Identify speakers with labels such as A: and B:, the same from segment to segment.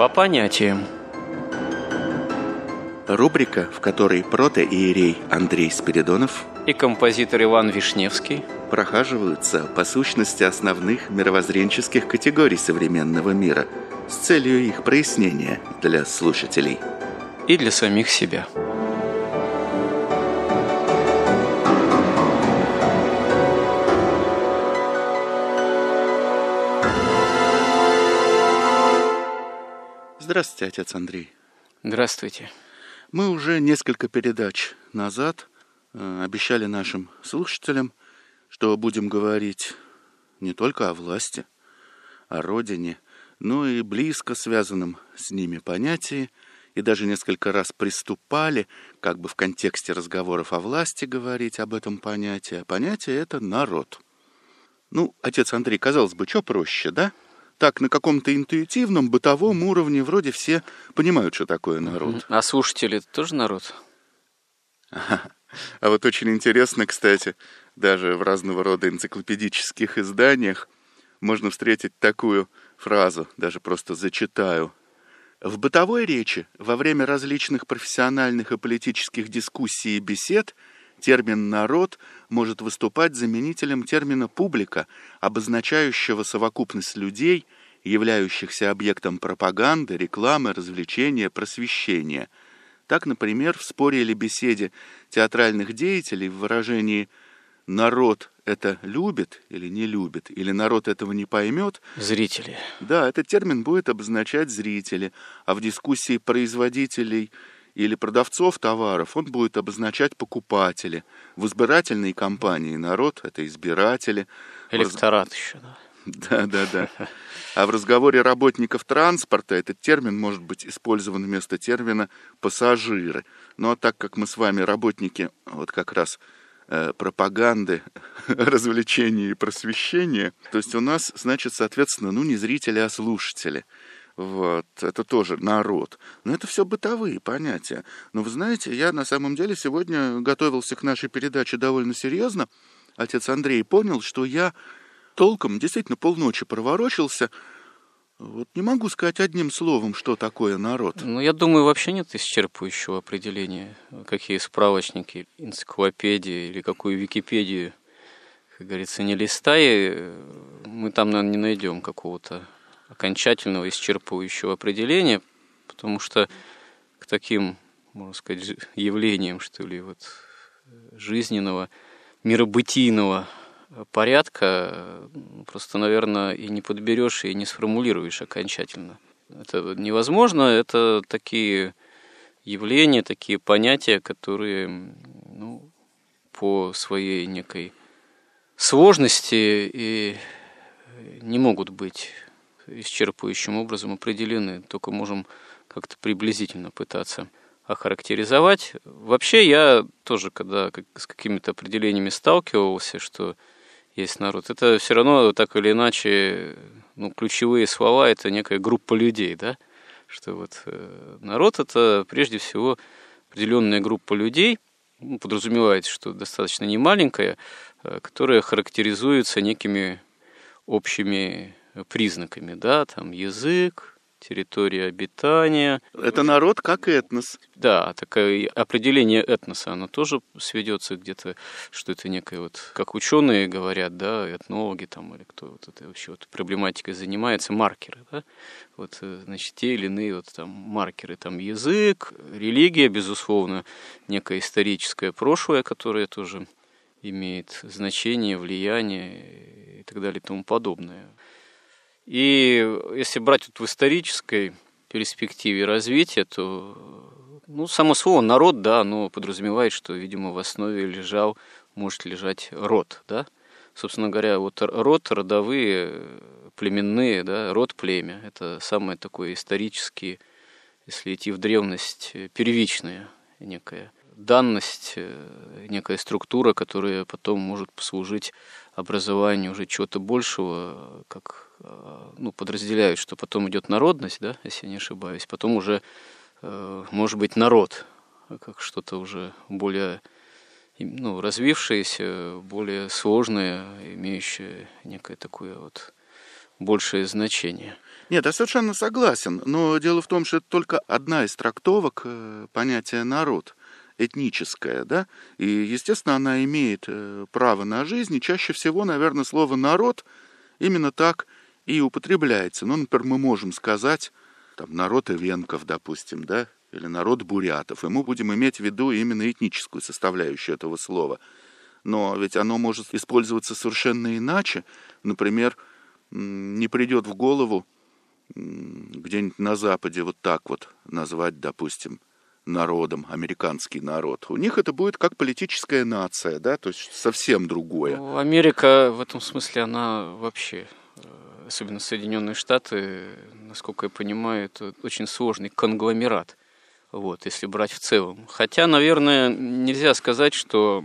A: По понятиям.
B: Рубрика, в которой протоиерей Андрей Спиридонов
A: И композитор Иван Вишневский
B: прохаживаются по сущности основных мировоззренческих категорий современного мира с целью их прояснения для слушателей.
A: и для самих себя.
B: Здравствуйте, отец Андрей.
A: Здравствуйте.
B: Мы уже несколько передач назад обещали нашим слушателям, что будем говорить не только о власти, о родине, но и близко связанном с ними понятии, и даже несколько раз приступали, как бы в контексте разговоров о власти говорить об этом понятии. А понятие это народ. Ну, отец Андрей, казалось бы, что проще, да? Так, на каком-то интуитивном, бытовом уровне вроде все понимают, что такое народ.
A: А слушатели это тоже народ?
B: А вот очень интересно, кстати, даже в разного рода энциклопедических изданиях можно встретить такую фразу, даже просто зачитаю. В бытовой речи во время различных профессиональных и политических дискуссий и бесед термин «народ» может выступать заменителем термина «публика», обозначающего совокупность людей, являющихся объектом пропаганды, рекламы, развлечения, просвещения. Так, например, в споре или беседе театральных деятелей в выражении «народ это любит или не любит», или «народ этого не поймет»,
A: Зрители.
B: да, этот термин будет обозначать зрители, а в дискуссии производителей или продавцов товаров он будет обозначать покупатели. В избирательной кампании народ – это избиратели.
A: Электорат еще, да.
B: Да. А в разговоре работников транспорта этот термин может быть использован вместо термина «пассажиры». Но так как мы с вами работники вот как раз пропаганды, развлечения и просвещения, то есть у нас, значит, соответственно, не зрители, а слушатели. Вот, это тоже народ. Но это все бытовые понятия. Но вы знаете, я на самом деле сегодня готовился к нашей передаче довольно серьезно. Отец Андрей понял, что я толком действительно полночи проворочился. Вот не могу сказать одним словом, что такое народ.
A: Ну, я думаю, вообще нет исчерпывающего определения. Какие справочники, энциклопедии или какую Википедию, как говорится, не листай, мы там, наверное, не найдем какого-то окончательного исчерпывающего определения, потому что к таким, можно сказать, явлениям, что ли, вот жизненного, миробытийного порядка просто, наверное, и не подберешь, и не сформулируешь окончательно. Это невозможно, это такие явления, такие понятия, которые по своей некой сложности и не могут быть исчерпывающим образом определены, только можем как-то приблизительно пытаться охарактеризовать. Вообще я тоже, когда с какими-то определениями сталкивался, что есть народ, это все равно так или иначе, ключевые слова – это некая группа людей, да? Что вот народ – это прежде всего определенная группа людей, подразумевается, что достаточно немаленькая, которая характеризуется некими общими признаками, да, там язык, территория обитания.
B: Это народ как этнос.
A: Да, такое определение этноса, оно тоже сведется где-то, что это некое вот, как ученые говорят, да, этнологи там, или кто вот это вообще вот проблематикой занимается, маркеры, да, вот, значит, те или иные вот там маркеры, там язык, религия, безусловно, некое историческое прошлое, которое тоже имеет значение, влияние и так далее и тому подобное. И если брать вот в исторической перспективе развития, то, само слово «народ», да, оно подразумевает, что, видимо, в основе может лежать род, да. Собственно говоря, вот род, родовые, племенные, да, род, племя – это самое такое исторически, если идти в древность, первичная некая данность, некая структура, которая потом может послужить образованию уже чего-то большего, как подразделяют, что потом идет народность, да, если я не ошибаюсь, потом уже может быть народ, как что-то уже более развившееся, более сложное, имеющее некое такое вот большее значение.
B: Нет, я совершенно согласен, но дело в том, что это только одна из трактовок понятия «народ», этническая, да, и, естественно, она имеет право на жизнь, и чаще всего, наверное, слово «народ» именно так и употребляется. Ну, например, мы можем сказать, там, народ эвенков, допустим, да, или народ бурятов, и мы будем иметь в виду именно этническую составляющую этого слова. Но ведь оно может использоваться совершенно иначе. Например, не придет в голову где-нибудь на Западе вот так вот назвать, допустим, народом, американский народ. У них это будет как политическая нация, да, то есть совсем другое.
A: Ну, Америка в этом смысле, она вообще, особенно Соединенные Штаты, насколько я понимаю, это очень сложный конгломерат, вот, если брать в целом. Хотя, наверное, нельзя сказать, что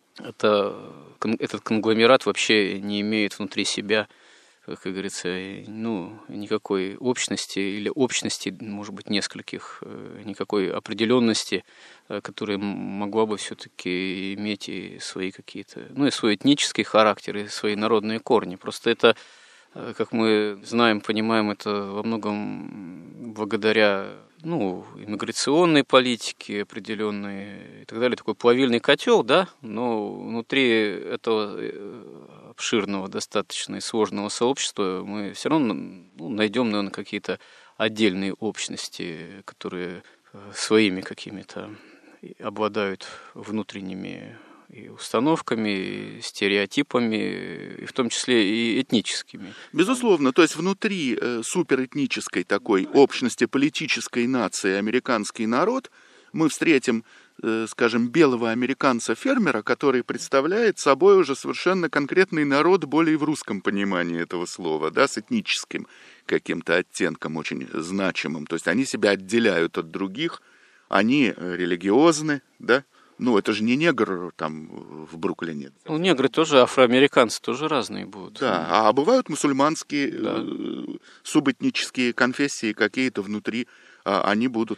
A: этот конгломерат вообще не имеет внутри себя, как говорится, ну, никакой общности или общности, может быть, нескольких, никакой определенности, которая могла бы все-таки иметь и свои какие-то, ну, и свой этнический характер, и свои народные корни. Просто это, как мы знаем, понимаем, это во многом благодаря, ну, иммиграционной политике определенной и так далее, такой плавильный котел, да, но внутри этого обширного, достаточно и сложного сообщества мы все равно найдем, наверное, какие-то отдельные общности, которые своими какими-то обладают внутренними и установками, и стереотипами, и в том числе и этническими.
B: Безусловно, то есть внутри суперэтнической такой общности политической нации американский народ мы встретим, скажем, белого американца-фермера, который представляет собой уже совершенно конкретный народ, более в русском понимании этого слова, да, с этническим каким-то оттенком очень значимым. То есть они себя отделяют от других, они религиозны, да. Ну, это же не негр там в Бруклине.
A: Ну, негры тоже, афроамериканцы тоже разные будут.
B: Да, а бывают мусульманские, субэтнические конфессии какие-то внутри, они будут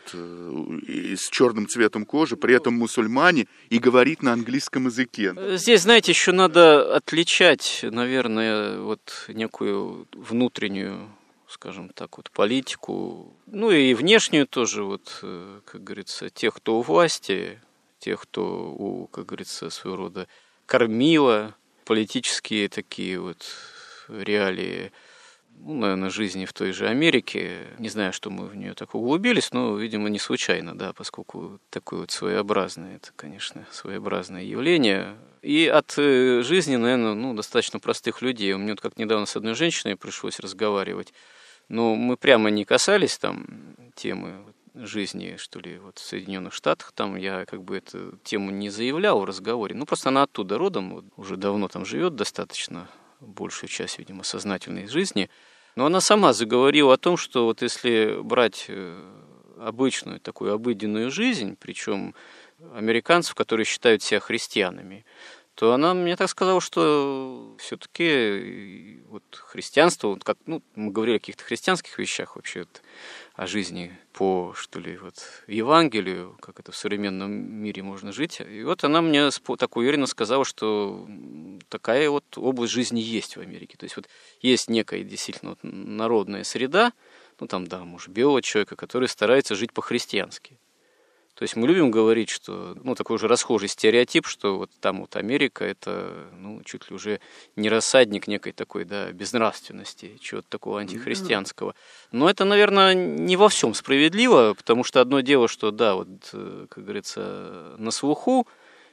B: с черным цветом кожи, при этом мусульмане, и говорить на английском языке.
A: Здесь, знаете, еще надо отличать, наверное, вот некую внутреннюю, скажем так, вот политику, ну и внешнюю тоже, вот, как говорится, тех, кто у власти, тех, кто как говорится, своего рода кормила, политические такие вот реалии, ну, наверное, жизни в той же Америке. Не знаю, что мы в нее так углубились, но, видимо, не случайно, да, поскольку такое вот своеобразное, это, конечно, своеобразное явление. И от жизни, наверное, ну, достаточно простых людей. У меня вот как недавно с одной женщиной пришлось разговаривать, но мы прямо не касались там темы жизни, что ли, вот в Соединенных Штатах, там я как бы эту тему не заявлял в разговоре, ну просто она оттуда родом, вот, уже давно там живет достаточно, большую часть, видимо, сознательной жизни, но она сама заговорила о том, что вот если брать обычную такую обыденную жизнь, причем американцев, которые считают себя христианами, то она мне так сказала, что все-таки вот христианство, вот как, ну, мы говорили о каких-то христианских вещах вообще, вот, о жизни по, что ли, вот Евангелию, как это в современном мире можно жить. И вот она мне так уверенно сказала, что такая вот область жизни есть в Америке. То есть вот есть некая действительно вот народная среда, ну там, да, может, белого человека, который старается жить по-христиански. То есть мы любим говорить, что, ну, такой уже расхожий стереотип, что вот там вот Америка, это, ну, чуть ли уже не рассадник некой такой, да, безнравственности, чего-то такого антихристианского. Но это, наверное, не во всем справедливо, потому что одно дело, что, да, вот, как говорится, на слуху,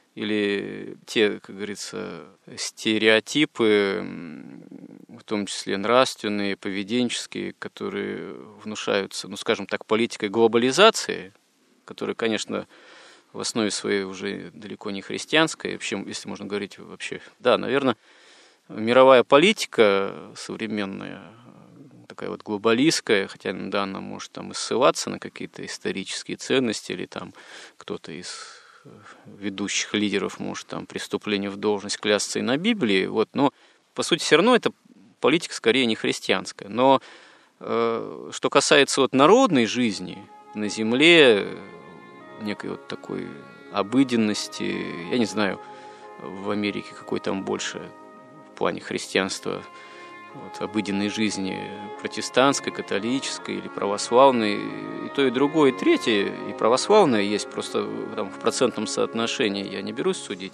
A: или те, как говорится, стереотипы, в том числе нравственные, поведенческие, которые внушаются, ну, скажем так, политикой глобализации, которая, конечно, в основе своей уже далеко не христианская, вообще, если можно говорить вообще, да, наверное, мировая политика современная, такая вот глобалистская, хотя, да, она может там и ссылаться на какие-то исторические ценности, или там кто-то из ведущих лидеров может там преступление в должность клясться и на Библии, вот, но, по сути, все равно это политика скорее не христианская. Но что касается вот народной жизни на земле, некой вот такой обыденности, я не знаю, в Америке какой там больше в плане христианства вот, обыденной жизни, протестантской, католической или православной, и то, и другое, и третье, и православное есть, просто там, в процентном соотношении я не берусь судить.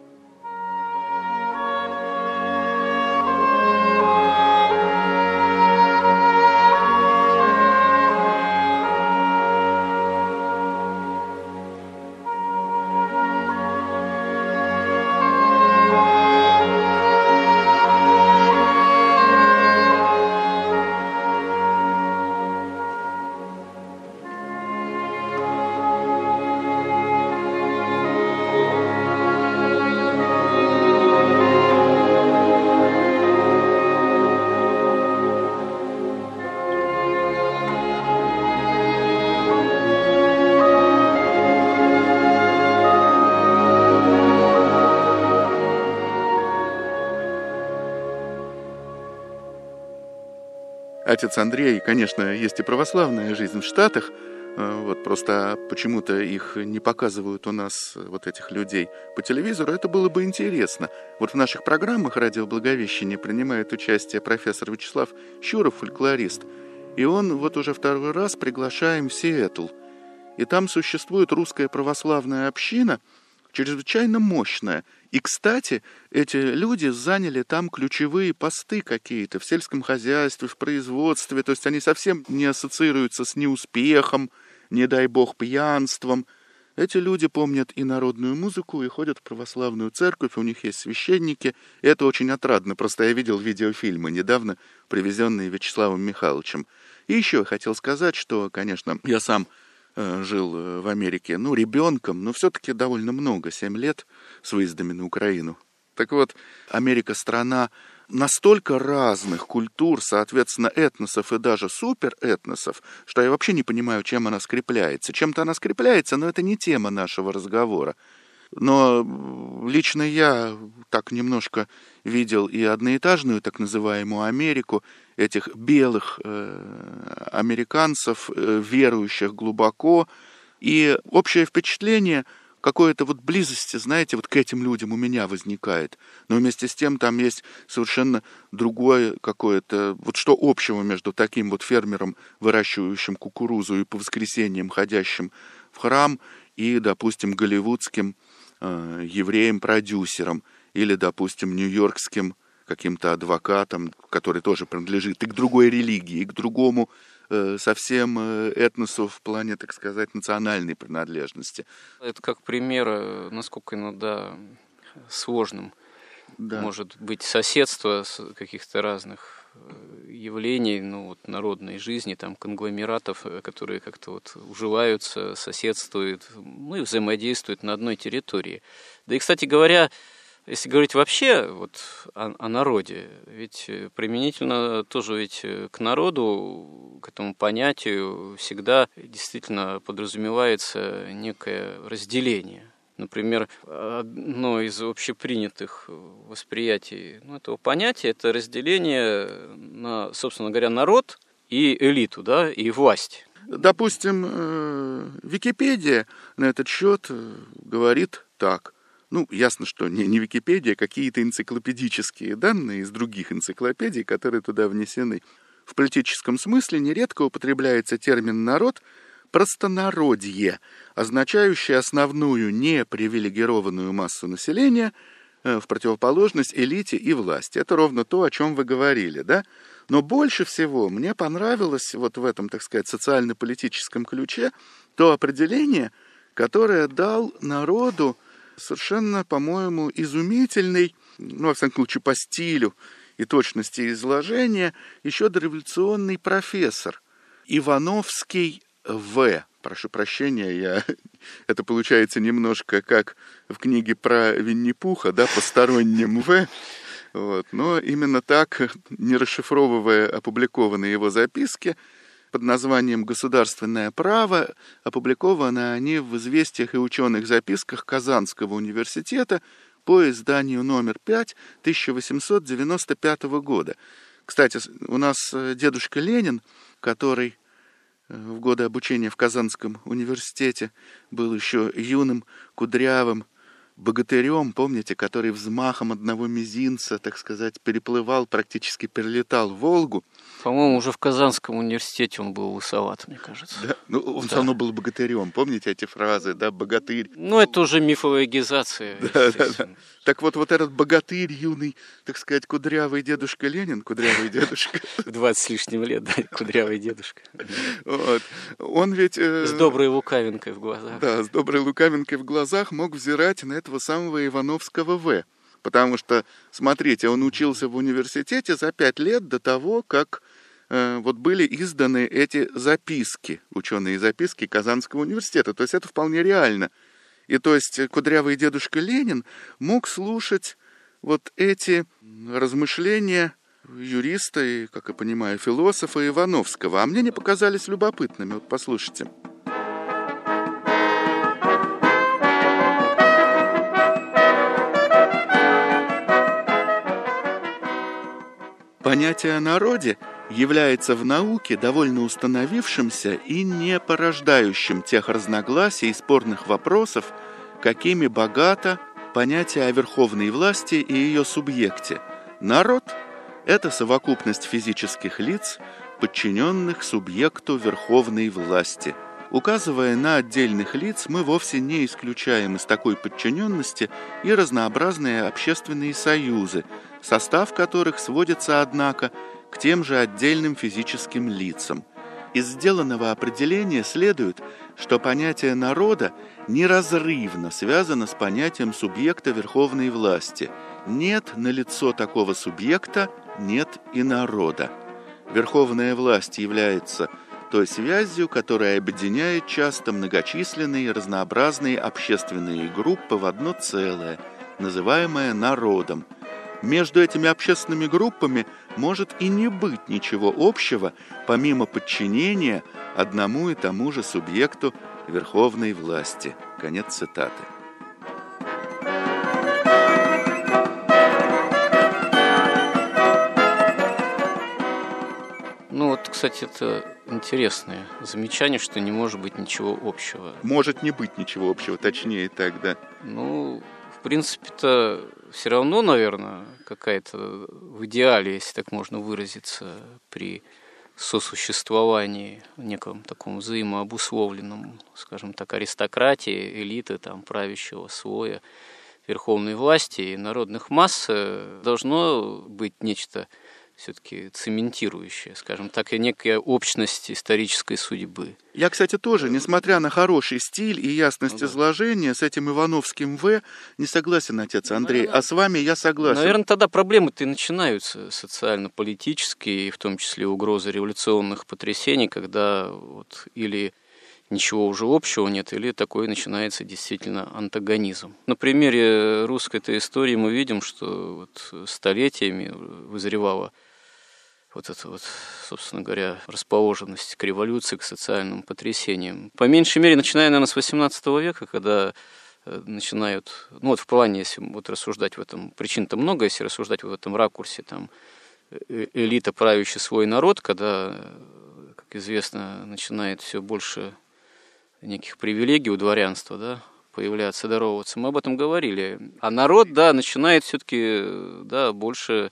B: Отец Андрей, конечно, есть и православная жизнь в Штатах, вот просто почему-то их не показывают у нас, вот этих людей, по телевизору. Это было бы интересно. Вот в наших программах «Радио Благовещение» принимает участие профессор Вячеслав Щуров, фольклорист. И он вот уже второй раз приглашаем в Сиэтл. И там существует русская православная община, чрезвычайно мощная. И, кстати, эти люди заняли там ключевые посты какие-то в сельском хозяйстве, в производстве. То есть они совсем не ассоциируются с неуспехом, не дай бог, пьянством. Эти люди помнят и народную музыку, и ходят в православную церковь, у них есть священники. И это очень отрадно. Просто я видел видеофильмы, недавно привезенные Вячеславом Михайловичем. И еще я хотел сказать, что, конечно, я сам жил в Америке, ребенком, но все-таки довольно много, 7 лет с выездами на Украину. Так вот, Америка страна настолько разных культур, соответственно, этносов и даже суперэтносов, что я вообще не понимаю, чем она скрепляется. Чем-то она скрепляется, но это не тема нашего разговора. Но лично я так немножко видел и одноэтажную так называемую Америку, этих белых американцев, верующих глубоко. И общее впечатление какой-то вот близости, знаете, вот к этим людям у меня возникает. Но вместе с тем там есть совершенно другое какое-то... Вот что общего между таким вот фермером, выращивающим кукурузу и по воскресеньям ходящим в храм, и, допустим, голливудским евреем-продюсером, или, допустим, нью-йоркским каким-то адвокатом, который тоже принадлежит и к другой религии, и к другому совсем этносу в плане, так сказать, национальной принадлежности.
A: Это как пример, насколько иногда сложным может быть соседство с каких-то разных явлений, народной жизни, там, конгломератов, которые как-то вот уживаются, соседствуют, и взаимодействуют на одной территории. Да и, кстати говоря, если говорить вообще вот о народе, ведь применительно тоже ведь к народу, к этому понятию всегда действительно подразумевается некое разделение. Например, одно из общепринятых восприятий этого понятия – это разделение на, собственно говоря, народ и элиту, да, и власть.
B: Допустим, Википедия на этот счет говорит так. Ясно, что не Википедия, а какие-то энциклопедические данные из других энциклопедий, которые туда внесены. В политическом смысле нередко употребляется термин «народ», простонародье, означающее основную непривилегированную массу населения в противоположность элите и власти. Это ровно то, о чем вы говорили, да? Но больше всего мне понравилось вот в этом, так сказать, социально-политическом ключе то определение, которое дал народу совершенно, по-моему, изумительный, во всяком случае, по стилю и точности изложения, еще дореволюционный профессор Ивановский В. Прошу прощения, это получается немножко как в книге про Винни-Пуха, да, посторонним В. Вот. Но именно так, не расшифровывая опубликованные его записки, под названием «Государственное право», опубликованы они в «Известиях и ученых записках» Казанского университета по изданию номер 5 1895 года. Кстати, у нас дедушка Ленин, который в годы обучения в Казанском университете был еще юным, кудрявым богатырем, помните, который взмахом одного мизинца, так сказать, переплывал, практически перелетал Волгу.
A: По-моему, уже в Казанском университете он был лысоват, мне кажется.
B: Да? Ну, он все равно был богатырем. Помните эти фразы, да, богатырь?
A: Ну, это уже мифологизация.
B: Да. Так вот этот богатырь, юный, так сказать, кудрявый дедушка Ленин, кудрявый дедушка.
A: 20 с лишним лет, да, кудрявый дедушка.
B: Вот. Он ведь...
A: С доброй лукавинкой в глазах.
B: Да, с доброй лукавинкой в глазах мог взирать на этого самого Ивановского В. Потому что, смотрите, он учился в университете за 5 лет до того, как вот были изданы эти записки, ученые записки Казанского университета. То есть это вполне реально. И то есть кудрявый дедушка Ленин мог слушать вот эти размышления юриста и, как я понимаю, философа Ивановского. А мне не показались любопытными. Вот послушайте. Понятие о народе является в науке довольно установившимся и не порождающим тех разногласий и спорных вопросов, какими богато понятие о верховной власти и ее субъекте. Народ – это совокупность физических лиц, подчиненных субъекту верховной власти. Указывая на отдельных лиц, мы вовсе не исключаем из такой подчиненности и разнообразные общественные союзы, состав которых сводится, однако, к тем же отдельным физическим лицам. Из сделанного определения следует, что понятие народа неразрывно связано с понятием субъекта верховной власти. Нет налицо такого субъекта, нет и народа. Верховная власть является той связью, которая объединяет часто многочисленные разнообразные общественные группы в одно целое, называемое народом. Между этими общественными группами может и не быть ничего общего, помимо подчинения одному и тому же субъекту верховной власти. Конец цитаты.
A: Ну вот, кстати, это интересное замечание, что не может быть ничего общего.
B: Может не быть ничего общего, точнее так, да.
A: Ну, в принципе-то все равно, наверное, какая-то в идеале, если так можно выразиться, при сосуществовании, неком таком взаимообусловленном, скажем так, аристократии, элиты, там, правящего слоя, верховной власти и народных масс, должно быть нечто все-таки цементирующее, скажем так, и некая общность исторической судьбы.
B: Я, кстати, тоже, несмотря на хороший стиль и ясность изложения, с этим Ивановским В не согласен, отец Андрей, наверное, а с вами я согласен.
A: Наверное, тогда проблемы-то и начинаются социально-политические, и в том числе угрозы революционных потрясений, когда вот или ничего уже общего нет, или такой начинается действительно антагонизм. На примере русской-то истории мы видим, что вот столетиями вызревала вот эта вот, собственно говоря, расположенность к революции, к социальным потрясениям. По меньшей мере, начиная, наверное, с XVIII века, когда начинают, ну вот в плане, если вот рассуждать в этом, причин-то много, если рассуждать в этом ракурсе, там, элита, правящий свой народ, когда, как известно, начинает все больше неких привилегий у дворянства, да, появляться, даровываться. Мы об этом говорили. А народ, да, начинает все-таки, да, больше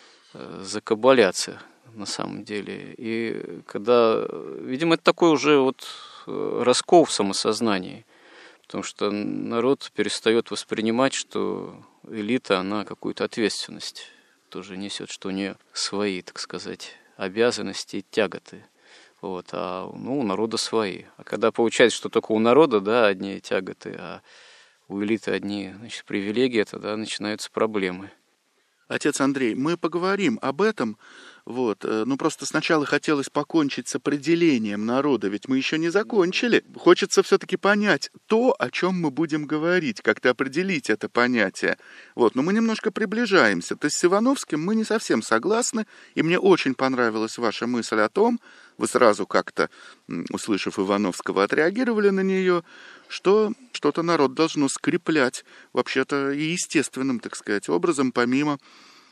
A: закабаляться на самом деле. И когда, видимо, это такой уже вот раскол в самосознании, потому что народ перестает воспринимать, что элита, она какую-то ответственность тоже несет, что у нее свои, так сказать, обязанности и тяготы. Вот, а у народа свои. А когда получается, что только у народа, да, одни тяготы, а у элиты одни, значит, привилегии, тогда начинаются проблемы.
B: Отец Андрей, мы поговорим об этом. Вот. Ну, просто сначала хотелось покончить с определением народа, ведь мы еще не закончили. Хочется все-таки понять то, о чем мы будем говорить, как-то определить это понятие. Вот. Но мы немножко приближаемся. То есть с Ивановским мы не совсем согласны, и мне очень понравилась ваша мысль о том, вы сразу как-то, услышав Ивановского, отреагировали на нее, что что-то народ должно скреплять, вообще-то и естественным, так сказать, образом, помимо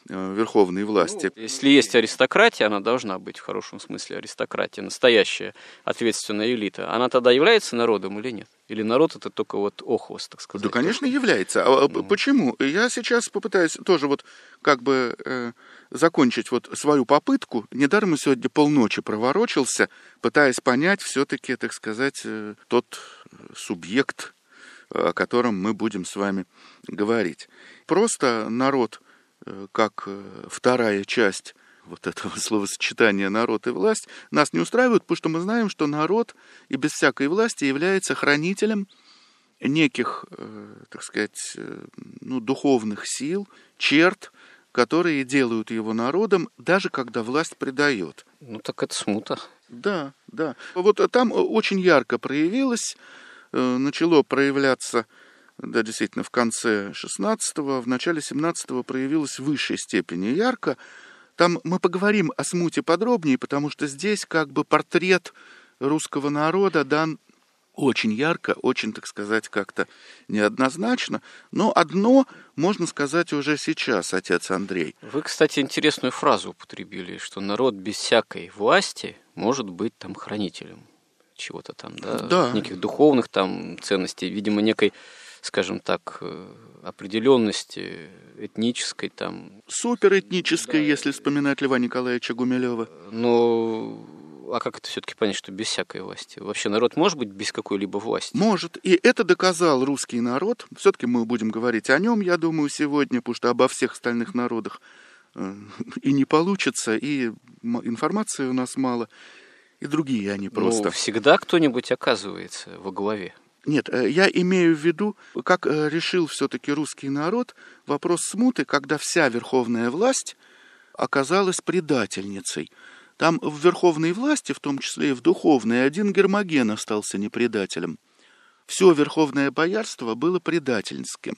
B: верховной власти.
A: Если есть аристократия, она должна быть в хорошем смысле аристократия, настоящая ответственная элита. Она тогда является народом или нет? Или народ это только вот охвост, так сказать?
B: Да, конечно, является. А почему? Я сейчас попытаюсь тоже вот как бы закончить вот свою попытку. Недаром я сегодня полночи проворочился, пытаясь понять все-таки, так сказать, тот субъект, о котором мы будем с вами говорить. Просто народ, как вторая часть вот этого словосочетания «народ» и «власть», нас не устраивает, потому что мы знаем, что народ и без всякой власти является хранителем неких, так сказать, духовных сил, черт, которые делают его народом, даже когда власть предает.
A: Ну так это смута.
B: Да, да. Вот там очень ярко проявилось, начало проявляться, да, действительно, в конце 16-го, в начале 17-го проявилось в высшей степени ярко. Там мы поговорим о смуте подробнее, потому что здесь как бы портрет русского народа дан очень ярко, очень, так сказать, как-то неоднозначно. Но одно можно сказать уже сейчас, отец Андрей.
A: Вы, кстати, интересную фразу употребили, что народ без всякой власти может быть там хранителем чего-то там, да?
B: Да.
A: Неких духовных там ценностей, видимо, некой, скажем так, определенности этнической там.
B: Суперэтнической,
A: Да.
B: если вспоминать Льва Николаевича Гумилева.
A: Но а как это все-таки понять, что без всякой власти? Вообще народ может быть без какой-либо власти?
B: Может. И это доказал русский народ. Все-таки мы будем говорить о нем, я думаю, сегодня, потому что обо всех остальных народах и не получится, и информации у нас мало, и другие они просто.
A: Ну, всегда кто-нибудь оказывается во главе.
B: Нет, я имею в виду, как решил все-таки русский народ вопрос смуты, когда вся верховная власть оказалась предательницей. Там в верховной власти, в том числе и в духовной, один Гермоген остался не предателем. Все верховное боярство было предательским.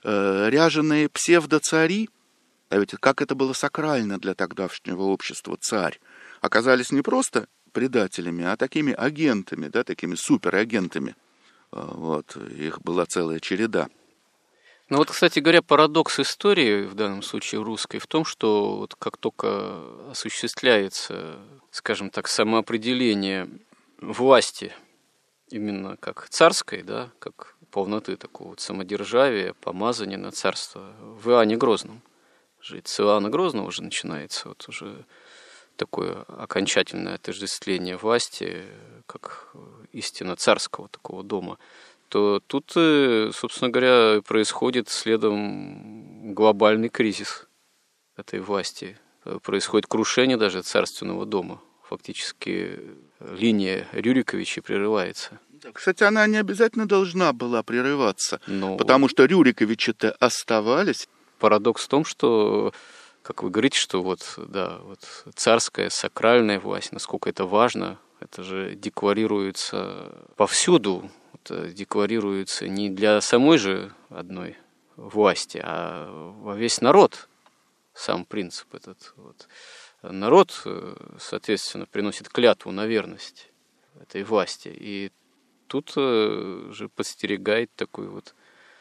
B: Ряженые псевдоцари, а ведь как это было сакрально для тогдашнего общества, царь, оказались не просто предателями, а такими агентами, да, такими суперагентами. Вот, их была целая череда.
A: Ну вот, кстати говоря, парадокс истории, в данном случае русской, в том, что вот как только осуществляется, скажем так, самоопределение власти, именно как царской, да, как полноты такого вот самодержавия, помазания на царство в Иоанне Грозном. Жить с Иоанна Грозного уже начинается вот уже такое окончательное отождествление власти, как истинно царского такого дома, то тут, собственно говоря, происходит следом глобальный кризис этой власти. Происходит крушение даже царственного дома. Фактически линия Рюриковичей прерывается.
B: Кстати, она не обязательно должна была прерываться,
A: Но
B: потому что Рюриковичи-то оставались.
A: парадокс в том, что, как вы говорите, что вот, да, вот царская, сакральная власть, насколько это важно, это же декларируется повсюду. Это декларируется не для самой же одной власти, а во весь народ. Сам принцип этот. Вот. Народ, соответственно, приносит клятву на верность этой власти. И тут же подстерегает такой вот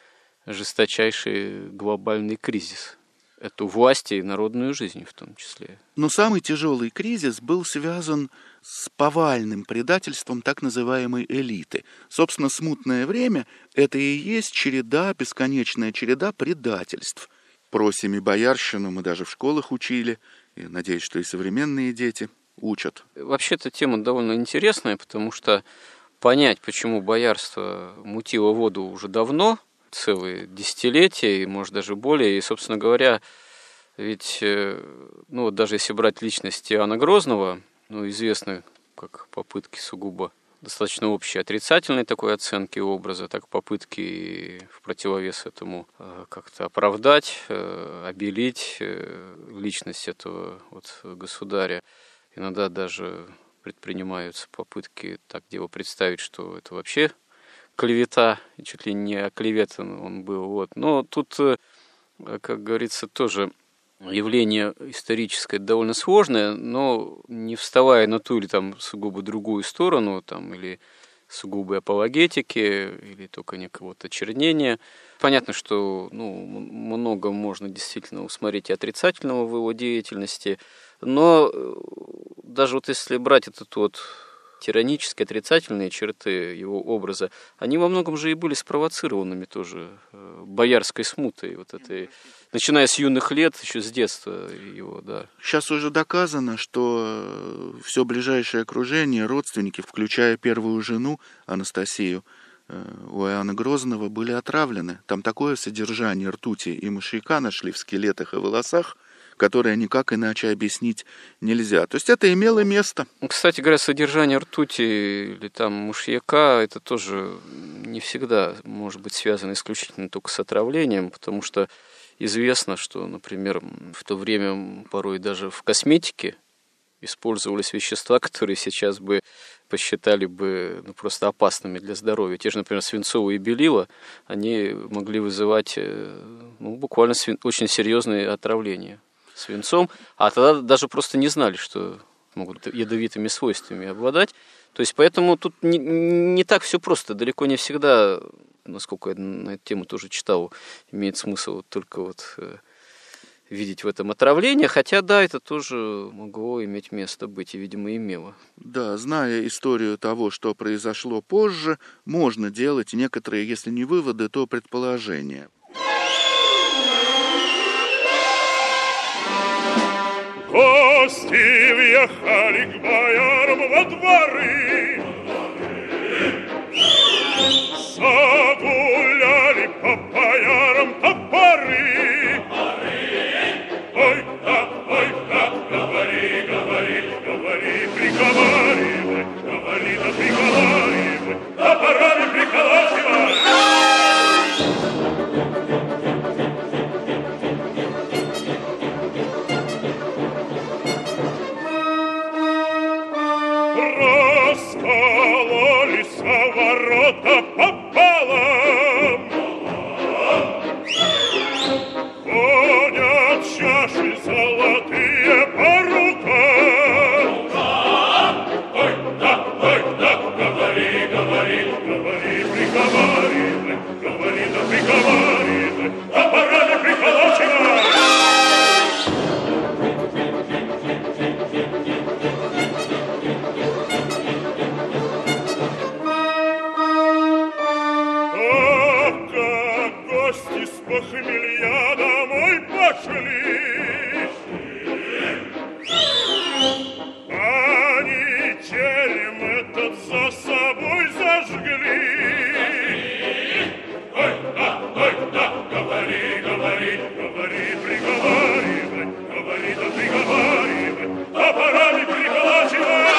A: жесточайший глобальный кризис. Эту власть и народную жизнь в том числе.
B: Но самый тяжелый кризис был связан с повальным предательством так называемой элиты. Собственно, смутное время – это и есть череда, бесконечная череда предательств. Про семибоярщину мы даже в школах учили, и надеюсь, что и современные дети учат.
A: Вообще, эта тема довольно интересная, потому что понять, почему боярство мутило воду уже давно, целые десятилетия, и, может, даже более. И, собственно говоря, ведь, ну, вот даже если брать личность Иоанна Грозного, ну, известны как попытки сугубо достаточно общей отрицательной такой оценки образа, так попытки в противовес этому как-то оправдать, обелить личность этого вот государя. Иногда даже предпринимаются попытки так дело представить, что это вообще клевета, чуть ли не оклеветан он был. Вот. Но тут, как говорится, тоже явление историческое довольно сложное, но не вставая на ту или там сугубо другую сторону, там, или сугубой апологетики или только некого-то чернения. Понятно, что много можно действительно усмотреть и отрицательного в его деятельности, но даже вот если брать этот вот тиранические, отрицательные черты его образа, они во многом же и были спровоцированными тоже боярской смутой, вот этой, начиная с юных лет, еще с детства его, да.
B: Сейчас уже доказано, что все ближайшее окружение, родственники, включая первую жену Анастасию, у Иоанна Грозного, были отравлены. Там такое содержание ртути и мышьяка нашли в скелетах и волосах, которое никак иначе объяснить нельзя. То есть это имело место.
A: Кстати говоря, содержание ртути или там мышьяка, это тоже не всегда может быть связано исключительно только с отравлением, потому что известно, что, например, в то время порой даже в косметике использовались вещества, которые сейчас бы посчитали бы просто опасными для здоровья. Те же, например, свинцовые белила, они могли вызывать буквально очень серьезные отравления свинцом, а тогда даже просто не знали, что могут ядовитыми свойствами обладать. То есть поэтому тут не так все просто. Далеко не всегда, насколько я на эту тему тоже читал, имеет смысл только видеть в этом отравление, хотя да, это тоже могло иметь место быть и, видимо, имело.
B: Да, зная историю того, что произошло позже, можно делать некоторые, если не выводы, то предположения.
C: Гости въехали к боярам во дворы, загуляли по боярам топоры. Ой, да, говори, приговаривай, говори, да приговаривай, топорами приколачивай. Раскололись ворота пополам, ходят чаши золотые по рукам. Ой, да, говори, приговаривай, говори, да приговаривай, топорами приколачивай. С похмелья домой пошли, они телем этот за собой зажгли. Ой, да, говори, приговаривай, говори, да приговаривай, топорами приколачивай.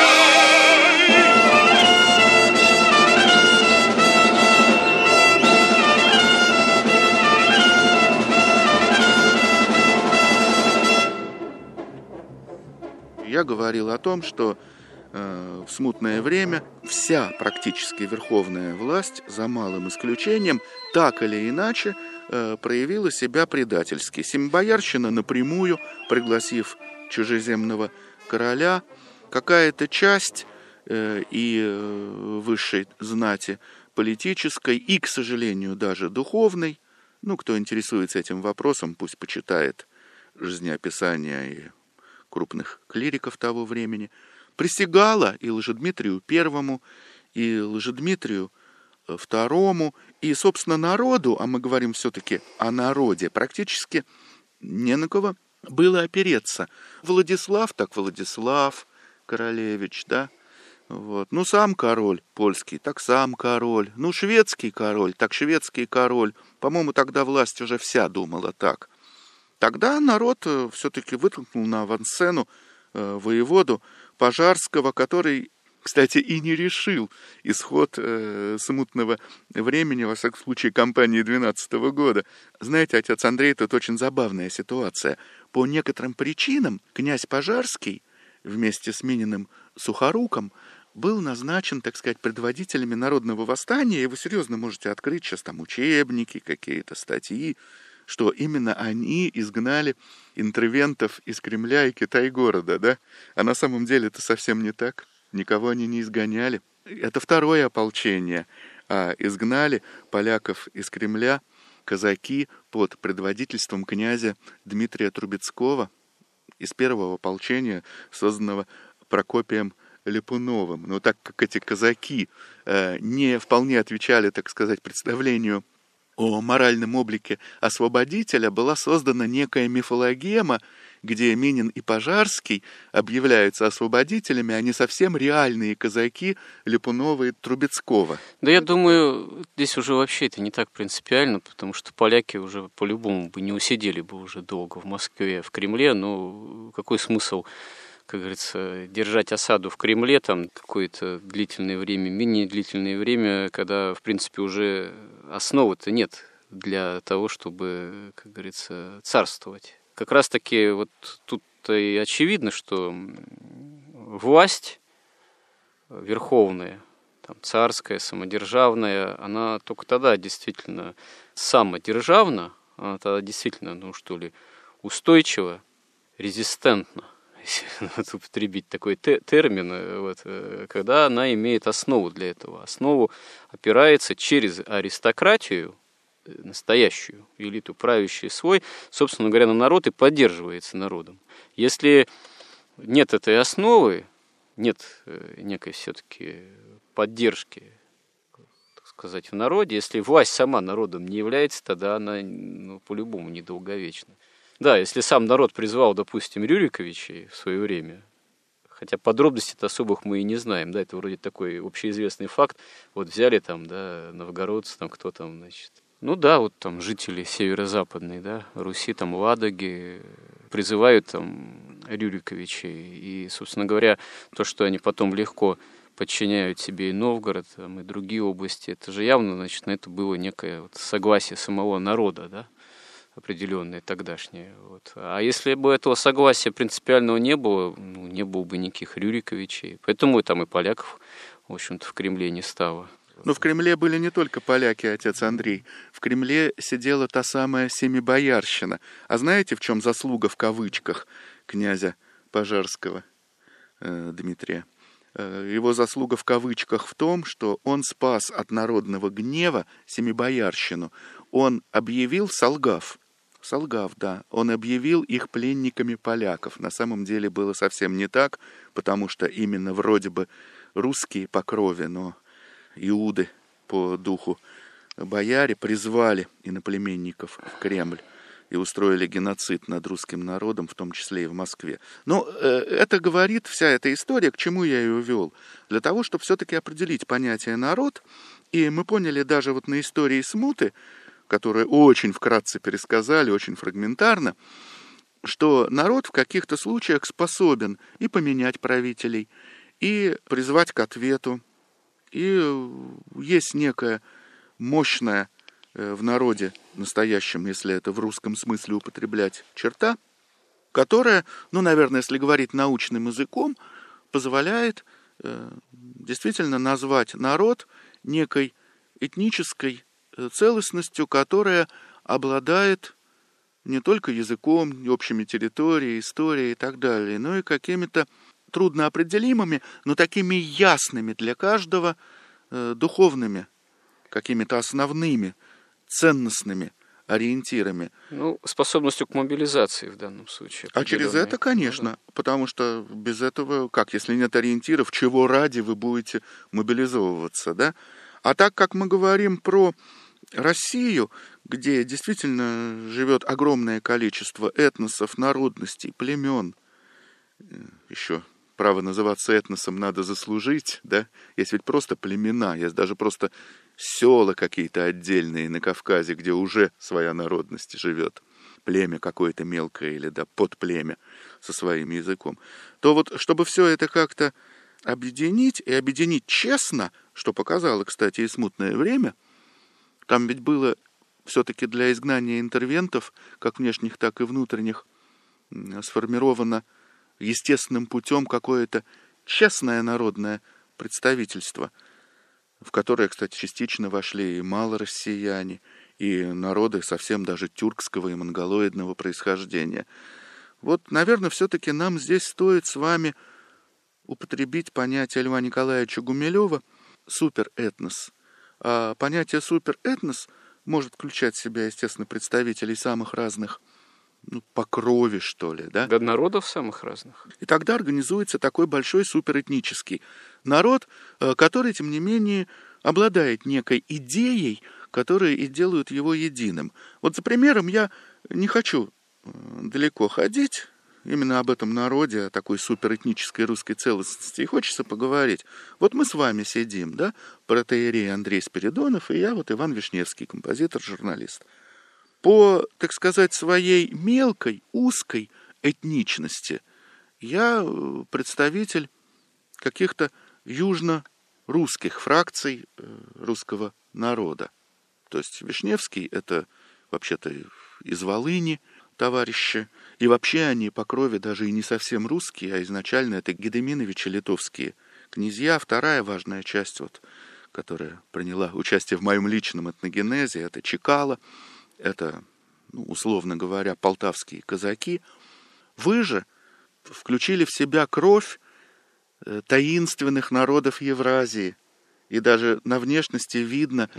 B: Я говорил о том, что в смутное время вся практически верховная власть, за малым исключением, так или иначе проявила себя предательски. Семибоярщина напрямую, пригласив чужеземного короля, какая-то часть и высшей знати политической, и, к сожалению, даже духовной, кто интересуется этим вопросом, пусть почитает жизнеописания и крупных клириков того времени, присягала и Лжедмитрию I, и Лжедмитрию II, и, собственно, народу, а мы говорим все-таки о народе, практически не на кого было опереться. Владислав, так Владислав королевич, да, вот. Сам король польский, так сам король. Шведский король, так шведский король. По-моему, тогда власть уже вся думала так. Тогда народ все-таки вытолкнул на авансцену воеводу Пожарского, который, кстати, и не решил исход смутного времени, во всяком случае, кампании 12 года. Знаете, отец Андрей, тут очень забавная ситуация. По некоторым причинам князь Пожарский вместе с Мининым Сухоруком был назначен, так сказать, предводителями народного восстания, и вы серьезно можете открыть сейчас там учебники, какие-то статьи, что именно они изгнали интервентов из Кремля и Китай-города, да? А на самом деле это совсем не так. Никого они не изгоняли. Это второе ополчение. А изгнали поляков из Кремля казаки под предводительством князя Дмитрия Трубецкого из первого ополчения, созданного Прокопием Липуновым. Но так как эти казаки не вполне отвечали, так сказать, представлению о моральном облике освободителя, была создана некая мифологема, где Минин и Пожарский объявляются освободителями, а не совсем реальные казаки Липунова и Трубецкого.
A: Да я думаю, здесь уже вообще это не так принципиально, потому что поляки уже по-любому бы не усидели бы уже долго в Москве, в Кремле, но какой смысл, как говорится, держать осаду в Кремле там какое-то длительное время, менее длительное время, когда, в принципе, уже основы-то нет для того, чтобы, как говорится, царствовать. Как раз-таки вот тут-то и очевидно, что власть верховная, там, царская, самодержавная, она только тогда действительно самодержавна, она тогда действительно, ну что ли, устойчива, резистентна, если употребить такой термин, вот, когда она имеет основу для этого. Основу опирается через аристократию, настоящую элиту, правящий свой, собственно говоря, на народ и поддерживается народом. Если нет этой основы, нет некой все-таки поддержки, так сказать, в народе, если власть сама народом не является, тогда она, ну, по-любому недолговечна. Да, если сам народ призвал, допустим, Рюриковичей в свое время, хотя подробностей-то особых мы и не знаем, да, это вроде такой общеизвестный факт, вот взяли там, да, новгородцы, там кто там, значит, ну да, вот там жители северо-западной, да, Руси, там Ладоги, призывают там Рюриковичей, и, собственно говоря, то, что они потом легко подчиняют себе и Новгород, там, и другие области, это же явно, значит, на это было некое вот согласие самого народа, да, определенное тогдашнее. Вот. А если бы этого согласия принципиального не было, ну, не было бы никаких Рюриковичей. Поэтому там и поляков, в общем-то, в Кремле не стало.
B: Но в Кремле были не только поляки, отец Андрей. В Кремле сидела та самая семибоярщина. А знаете, в чем заслуга в кавычках князя Пожарского Дмитрия? Его заслуга в кавычках в том, что он спас от народного гнева семибоярщину. Он объявил, солгав, да, он объявил их пленниками поляков. На самом деле было совсем не так, потому что именно вроде бы русские по крови, но иуды по духу бояре призвали иноплеменников в Кремль и устроили геноцид над русским народом, в том числе и в Москве. Но это говорит, вся эта история, к чему я ее вел? Для того, чтобы все-таки определить понятие «народ», и мы поняли даже вот на истории смуты, которую очень вкратце пересказали, очень фрагментарно, что народ в каких-то случаях способен и поменять правителей, и призвать к ответу, и есть некая мощная в народе настоящем, если это в русском смысле употреблять, черта, которая, ну, наверное, если говорить научным языком, позволяет действительно назвать народ некой этнической целостностью, которая обладает не только языком, общими территорией, историей и так далее, но и какими-то трудноопределимыми, но такими ясными для каждого духовными, какими-то основными, ценностными ориентирами.
A: Ну, способностью к мобилизации в данном случае.
B: А через это, конечно, потому что без этого, как, если нет ориентиров, чего ради вы будете мобилизовываться, да? А так как мы говорим про Россию, где действительно живет огромное количество этносов, народностей, племен, еще право называться этносом надо заслужить, да? Есть ведь просто племена, есть даже просто села какие-то отдельные на Кавказе, где уже своя народность живет, племя какое-то мелкое или да, подплемя со своим языком. То вот, чтобы все это как-то объединить, и объединить честно, что показало, кстати, и смутное время, там ведь было все-таки для изгнания интервентов, как внешних, так и внутренних, сформировано естественным путем какое-то честное народное представительство, в которое, кстати, частично вошли и малороссияне, и народы совсем даже тюркского и монголоидного происхождения. Вот, наверное, все-таки нам здесь стоит с вами употребить понятие Льва Николаевича Гумилева суперэтнос. А понятие суперэтнос может включать в себя, естественно, представителей самых разных, по крови, что ли, да?
A: Да, народов самых разных.
B: И тогда организуется такой большой суперэтнический народ, который, тем не менее, обладает некой идеей, которая и делают его единым. Вот за примером я не хочу далеко ходить, именно об этом народе, о такой суперэтнической русской целостности, и хочется поговорить. Вот мы с вами сидим, да, протоиерей Андрей Спиридонов, и я вот Иван Вишневский, композитор, журналист. По, так сказать, своей мелкой, узкой этничности я представитель каких-то южно-русских фракций русского народа. То есть Вишневский — это вообще-то из Волыни товарищи, и вообще они по крови даже и не совсем русские, а изначально это Гедеминовичи литовские князья. Вторая важная часть, вот, которая приняла участие в моем личном этногенезе, это Чекало, это, условно говоря, полтавские казаки. Вы же включили в себя кровь таинственных народов Евразии. И даже на внешности видно,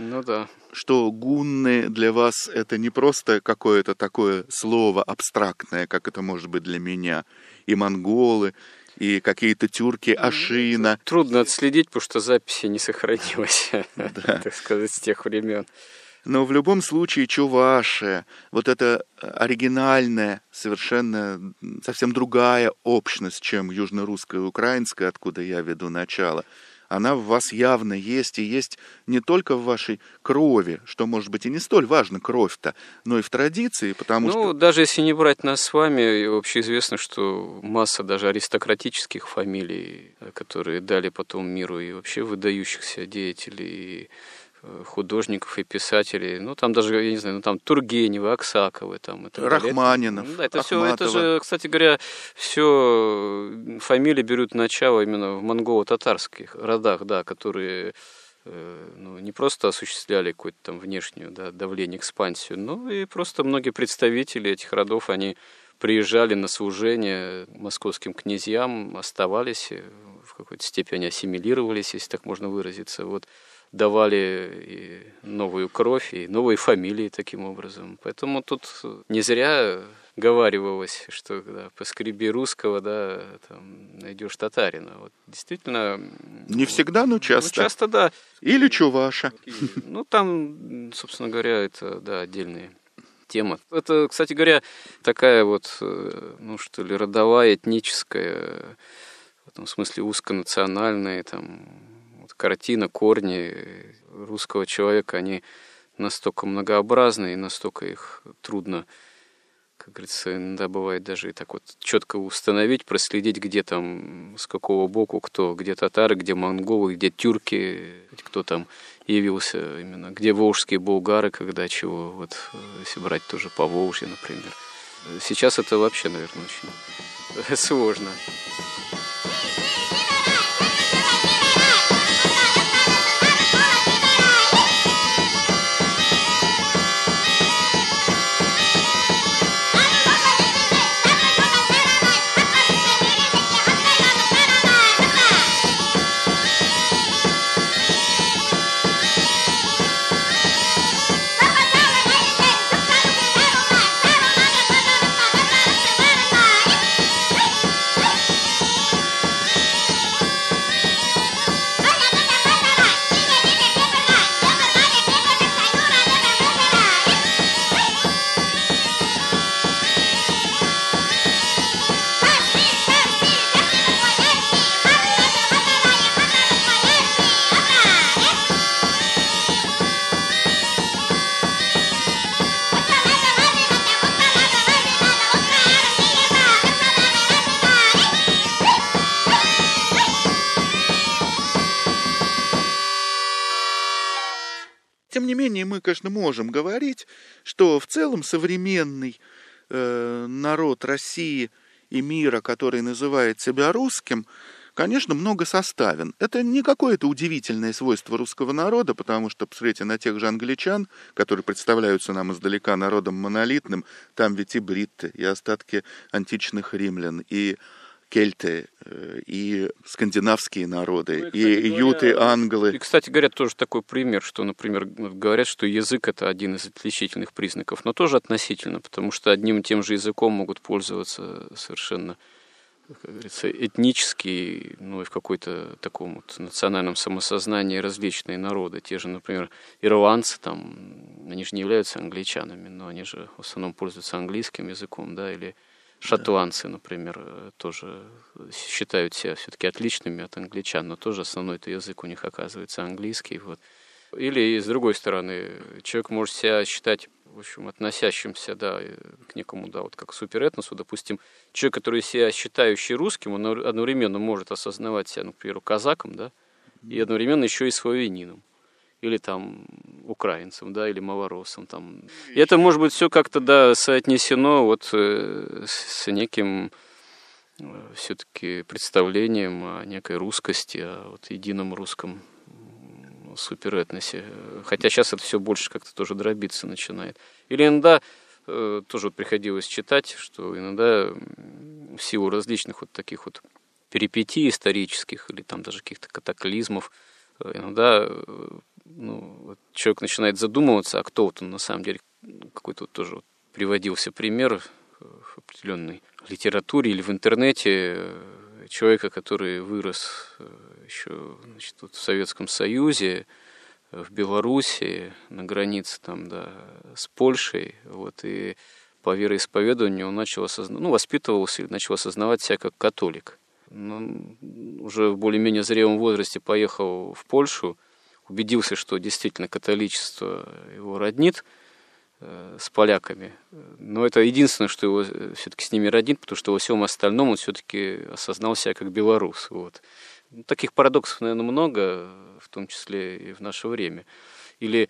B: что гунны для вас это не просто какое-то такое слово абстрактное, как это может быть для меня, и монголы, и какие-то тюрки Ашина.
A: Трудно отследить, потому что записи не сохранилось, так сказать, с тех времен.
B: Но в любом случае чувашия, вот эта оригинальная, совершенно совсем другая общность, чем южно-русская и украинская, откуда я веду начало, она в вас явно есть, и есть не только в вашей крови, что, может быть, и не столь важно, кровь-то, но и в традиции, потому что...
A: даже если не брать нас с вами, общеизвестно, что масса даже аристократических фамилий, которые дали потом миру и вообще выдающихся деятелей, и художников и писателей, там даже, я не знаю, там Тургеневы, Аксаковы, там и так далее.
B: Рахманинов,
A: это все, это же, кстати говоря, все фамилии берут начало именно в монголо-татарских родах, да, которые не просто осуществляли какое-то там внешнее давление, экспансию, но и просто многие представители этих родов, они приезжали на служение московским князьям, оставались, в какой-то степени ассимилировались, если так можно выразиться, давали и новую кровь, и новые фамилии таким образом. Поэтому тут не зря говаривалось, что поскреби русского, там найдешь татарина. Действительно...
B: Не всегда, но часто.
A: Часто, да.
B: Или чуваша.
A: Там, собственно говоря, это, отдельная тема. Это, кстати говоря, такая что ли, родовая, этническая, в этом смысле узконациональная, картина, корни русского человека, они настолько многообразны и настолько их трудно, как говорится, иногда бывает даже и так четко установить, проследить, где там, с какого боку кто, где татары, где монголы, где тюрки, кто там явился именно, где волжские болгары, когда чего, если брать тоже Поволжье, например. Сейчас это вообще, наверное, очень сложно.
B: Тем не менее, мы, конечно, можем говорить, что в целом современный народ России и мира, который называет себя русским, конечно, многосоставен. Это не какое-то удивительное свойство русского народа, потому что, посмотрите на тех же англичан, которые представляются нам издалека народом монолитным, там ведь и бритты, и остатки античных римлян, и кельты, и скандинавские народы,
A: Ну,
B: и юты, англы.
A: И, кстати говоря, тоже такой пример, что, например, говорят, что язык – это один из отличительных признаков, но тоже относительно, потому что одним и тем же языком могут пользоваться совершенно, как говорится, этнические, ну и в какой-то таком вот национальном самосознании различные народы. Те же, например, ирландцы, там, они же не являются англичанами, но они же в основном пользуются английским языком, да, или шотландцы, например, тоже считают себя все-таки отличными от англичан, но тоже основной-то язык у них оказывается английский. Вот. Или, с другой стороны, человек может себя считать, в общем, относящимся, да, к некому, да, вот как суперэтносу, допустим, человек, который себя считающий русским, он одновременно может осознавать себя, например, казаком, да, и одновременно еще и славянином. Или там украинцам, да, или малороссам. Там. И это может быть все как-то, да, соотнесено вот с неким все-таки представлением о некой русскости, о вот едином русском суперэтносе. Хотя сейчас это все больше как-то тоже дробиться начинает. Или иногда тоже вот приходилось читать, что иногда в силу различных вот таких вот перипетий исторических или там даже каких-то катаклизмов, иногда вот человек начинает задумываться, а кто вот он на самом деле, какой-то вот тоже вот приводился пример в определенной литературе или в интернете человека, который вырос еще, значит, вот в Советском Союзе, в Белоруссии, на границе там, да, с Польшей, вот, и по вероисповеданию он начал воспитывался и начал осознавать себя как католик. Но уже в более-менее зрелом возрасте поехал в Польшу, убедился, что действительно католичество его роднит с поляками. Но это единственное, что его все-таки с ними роднит, потому что во всем остальном он все-таки осознал себя как белорус. Вот. Таких парадоксов, наверное, много, в том числе и в наше время. Или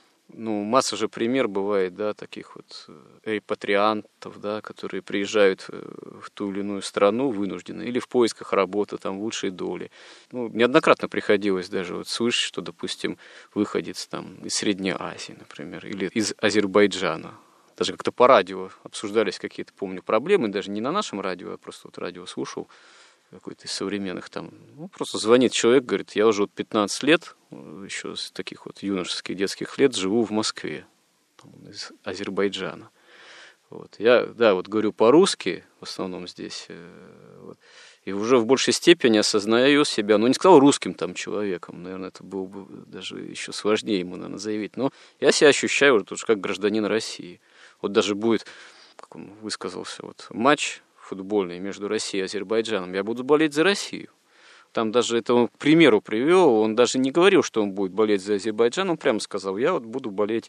A: масса же пример бывает, да, таких вот репатриантов, да, которые приезжают в ту или иную страну вынужденно, или в поисках работы, там, лучшей доли. Неоднократно приходилось даже вот слышать, что, допустим, выходец там из Средней Азии, например, или из Азербайджана. Даже как-то по радио обсуждались какие-то, помню, проблемы, даже не на нашем радио, а просто вот радио слушал, какой-то из современных там, просто звонит человек, говорит, я уже вот 15 лет, еще с таких вот юношеских, детских лет живу в Москве, там, из Азербайджана. Вот. Я, да, вот говорю по-русски, в основном здесь, вот, и уже в большей степени осознаю себя, не сказал русским там человеком, наверное, это было бы даже еще сложнее ему, наверное, заявить, но я себя ощущаю уже тоже как гражданин России. Вот даже будет, как он высказался, вот матч футбольный между Россией и Азербайджаном, я буду болеть за Россию. Там даже это он к примеру привел, он даже не говорил, что он будет болеть за Азербайджан, он прямо сказал, я вот буду болеть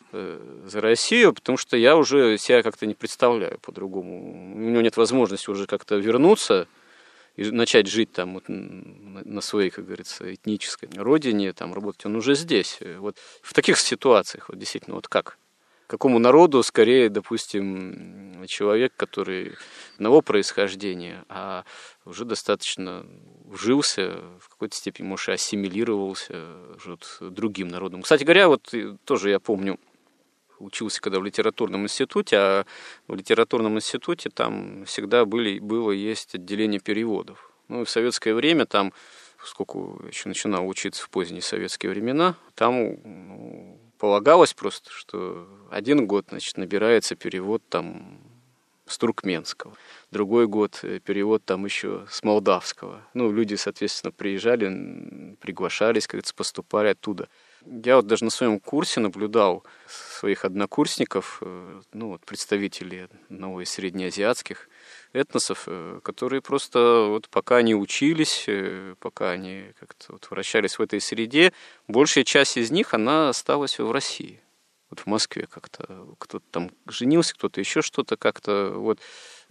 A: за Россию, потому что я уже себя как-то не представляю по-другому. У него нет возможности уже как-то вернуться и начать жить там вот на своей, как говорится, этнической родине, там работать. Он уже здесь. Вот в таких ситуациях, вот действительно, вот как? Какому народу скорее, допустим, человек, который одного происхождения, а уже достаточно вжился, в какой-то степени, может, и ассимилировался уже другим народом. Кстати говоря, вот тоже я помню, учился когда в литературном институте, а в литературном институте там всегда есть отделение переводов. И в советское время там, поскольку еще начинал учиться в поздние советские времена, там полагалось просто, что один год, значит, набирается перевод там с туркменского, другой год перевод там еще с молдавского. Люди, соответственно, приезжали, приглашались, как говорится, поступали оттуда. Я вот даже на своем курсе наблюдал своих однокурсников, представителей одного из среднеазиатских этносов, которые просто вот пока они учились, пока они как-то вот вращались в этой среде, большая часть из них, она осталась в России, вот в Москве как-то. Кто-то там женился, кто-то еще что-то как-то. Вот.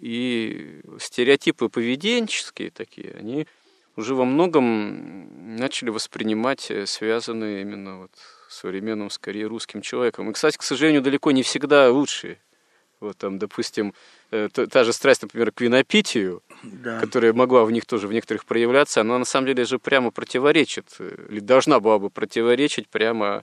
A: И стереотипы поведенческие такие, они уже во многом начали воспринимать связанные именно вот с современным, скорее, русским человеком. И, кстати, к сожалению, далеко не всегда лучшие Вот там, допустим, та же страсть, например, к винопитию,
B: Да.
A: которая могла в них тоже в некоторых проявляться, она на самом деле же прямо противоречит, или должна была бы противоречить прямо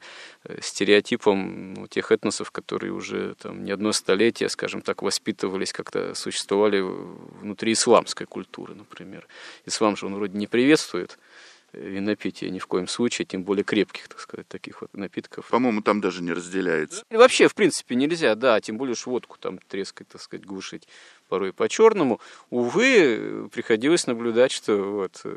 A: стереотипам тех этносов, которые уже там не одно столетие, скажем так, воспитывались, как-то существовали внутри исламской культуры, например. Ислам же он вроде не приветствует винопитие ни в коем случае, тем более крепких, так сказать, таких вот напитков.
B: По-моему, там даже не разделяется.
A: И вообще, в принципе, нельзя, да, тем более уж водку там трескать, так сказать, глушить порой по-черному. Увы, приходилось наблюдать, что вот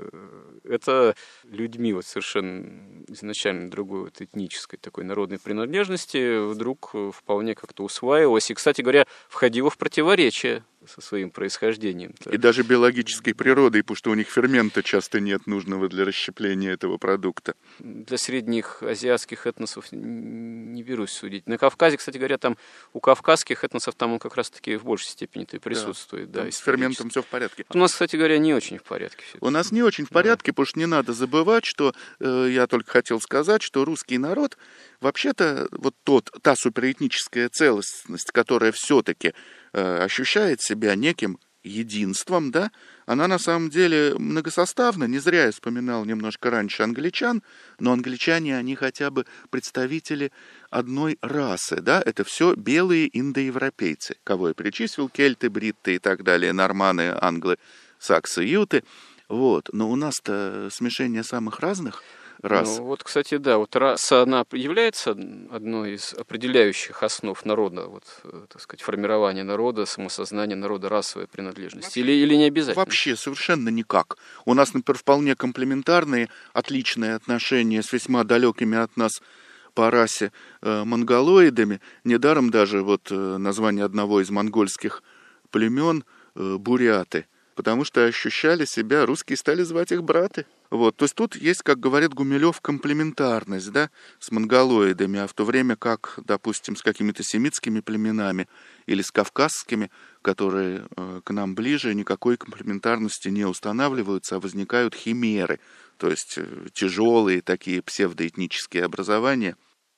A: это людьми вот совершенно изначально другой вот этнической такой народной принадлежности вдруг вполне как-то усваивалось и, кстати говоря, входило в противоречие со своим происхождением.
B: И даже биологической природой, потому что у них фермента часто нет нужного для расщепления этого продукта.
A: Для средних азиатских этносов не берусь судить. На Кавказе, кстати говоря, там у кавказских этносов там он как раз-таки в большей степени-то и присутствует. Да,
B: с ферментом все в порядке.
A: У нас, кстати говоря, не очень в порядке.
B: У нас не очень в порядке, потому что не надо забывать, что я только хотел сказать, что русский народ, вообще-то, вот та суперэтническая целостность, которая все-таки ощущает себя неким единством, да, она на самом деле многосоставна. Не зря я вспоминал немножко раньше англичан, но англичане, они хотя бы представители одной расы, да, это все белые индоевропейцы, кого я перечислил, кельты, бритты и так далее, норманы, англы, саксы, юты, вот, но у нас-то смешение самых разных рас.
A: Ну, вот, кстати, да, вот раса, она является одной из определяющих основ народа, вот, так сказать, формирования народа, самосознания народа, расовой принадлежности, или не обязательно?
B: Вообще, совершенно никак. У нас, например, вполне комплементарные, отличные отношения с весьма далекими от нас по расе монголоидами. Недаром даже вот название одного из монгольских племен буряты, потому что ощущали себя, русские стали звать их браты. Вот, то есть тут есть, как говорит Гумилев, комплементарность, да, с монголоидами, а в то время как, допустим, с какими-то семитскими племенами или с кавказскими, которые к нам ближе, никакой комплементарности не устанавливаются, а возникают химеры, то есть тяжелые такие псевдоэтнические образования.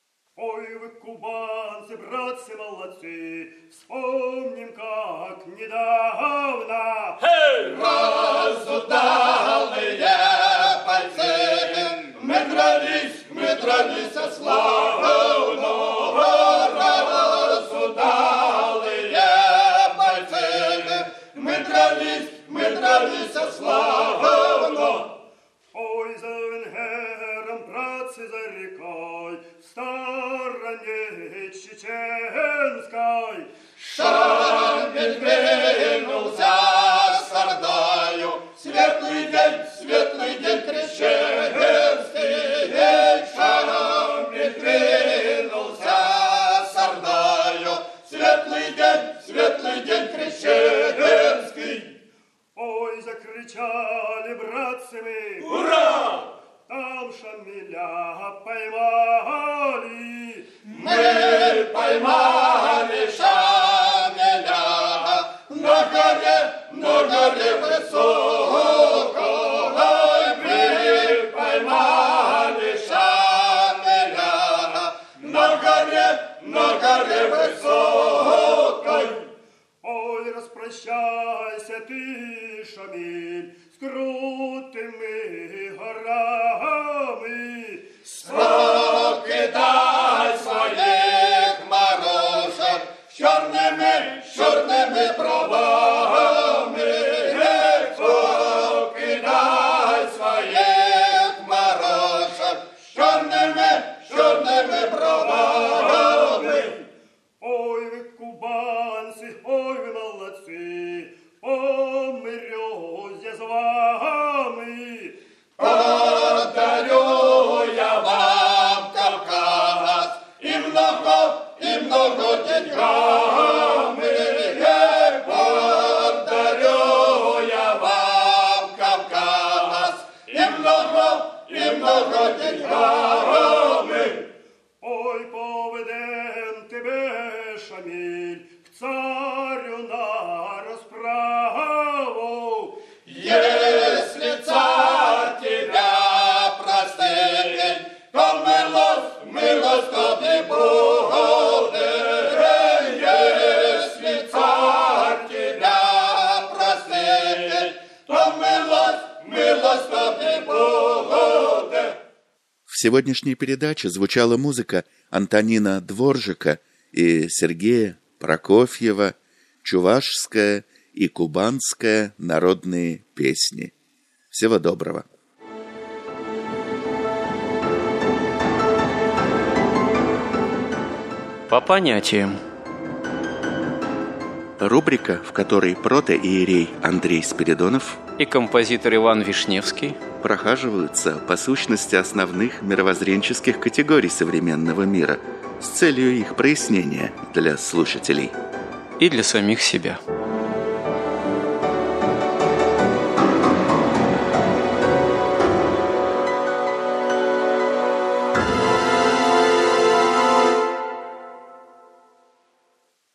C: Ой, вы, кубанцы, братцы, молодцы, вспомним, как недавно. Эй!
D: Разудалые пальцы, мы дрались со славно. Разудалые пальцы, мы дрались со славно.
C: Ой, за Венгером, братцы, за рекой, в стороне чеченской.
D: Шамиль двинулся с Ордою, светлый день крещенский. Шамиль двинулся с Ордою, светлый день крещенский.
C: Ой, закричали братцы мы,
D: Ура!
C: там Шамиля поймали.
D: Мы поймали Шамиля на горе высокой. Мы поймали Шамиля на горе высокой.
C: Ой, распрощайся ты, Шамиль, с крутыми горами.
D: Покидай своих морожек с черными бровами. Покидай своих морожек с черными бровами.
C: Ой, вы, кубанцы, ой, вы, молодцы, помрёте с вами.
D: Подарю я вам Кавказ и много деньгами. Подарю я вам Кавказ и много деньгами.
C: Ой, поведем тебе, Шамиль, к царю на расправу.
D: Если царь тебя простит, то милость тобі буде. Если то милость тобі буде.
B: В сегодняшней передаче звучала музыка Антонина Дворжика и Сергея Прокофьева, чувашская и кубанская народные песни. Всего доброго.
A: По понятиям.
B: Рубрика, в которой протоиерей Андрей Спиридонов
A: И композитор Иван Вишневский
B: прохаживаются по сущности основных мировоззренческих категорий современного мира с целью их прояснения для слушателей
A: и для самих себя.